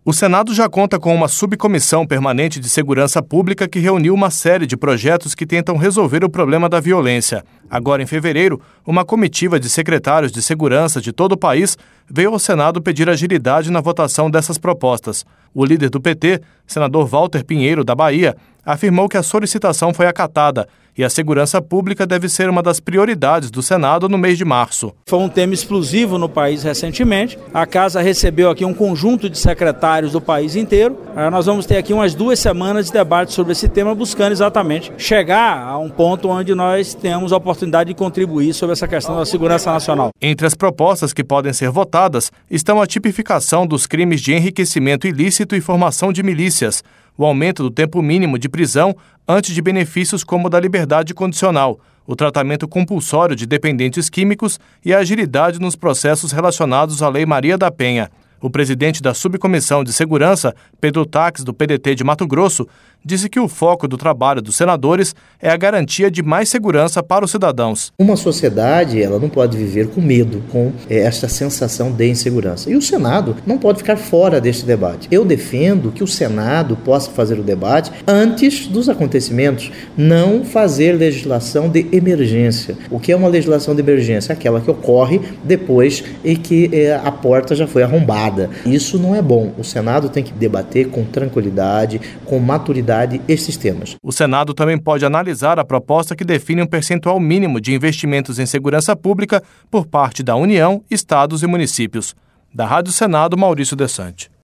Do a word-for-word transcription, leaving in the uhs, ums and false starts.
O Senado já conta com uma subcomissão permanente de segurança pública que reuniu uma série de projetos que tentam resolver o problema da violência. Agora, em fevereiro, uma comitiva de secretários de segurança de todo o país veio ao Senado pedir agilidade na votação dessas propostas. O líder do P T, senador Walter Pinheiro, da Bahia, afirmou que a solicitação foi acatada e a segurança pública deve ser uma das prioridades do Senado no mês de março. Foi um tema explosivo no país recentemente. A Casa recebeu aqui um conjunto de secretários do país inteiro. Nós vamos ter aqui umas duas semanas de debate sobre esse tema, buscando exatamente chegar a um ponto onde nós temos a oportunidade de contribuir sobre essa questão da segurança nacional. Entre as propostas que podem ser votadas estão a tipificação dos crimes de enriquecimento ilícito e formação de milícias, o aumento do tempo mínimo de prisão antes de benefícios como o da liberdade condicional, o tratamento compulsório de dependentes químicos e a agilidade nos processos relacionados à Lei Maria da Penha. O presidente da Subcomissão de Segurança, Pedro Taques, do P D T de Mato Grosso, disse que o foco do trabalho dos senadores é a garantia de mais segurança para os cidadãos. Uma sociedade, ela não pode viver com medo, com é, esta sensação de insegurança. E o Senado não pode ficar fora deste debate. Eu defendo que o Senado possa fazer o debate antes dos acontecimentos, não fazer legislação de emergência. O que é uma legislação de emergência? Aquela que ocorre depois e que é, a porta já foi arrombada. Isso não é bom. O Senado tem que debater com tranquilidade, com maturidade esses temas. O Senado também pode analisar a proposta que define um percentual mínimo de investimentos em segurança pública por parte da União, estados e municípios. Da Rádio Senado, Maurício Desante.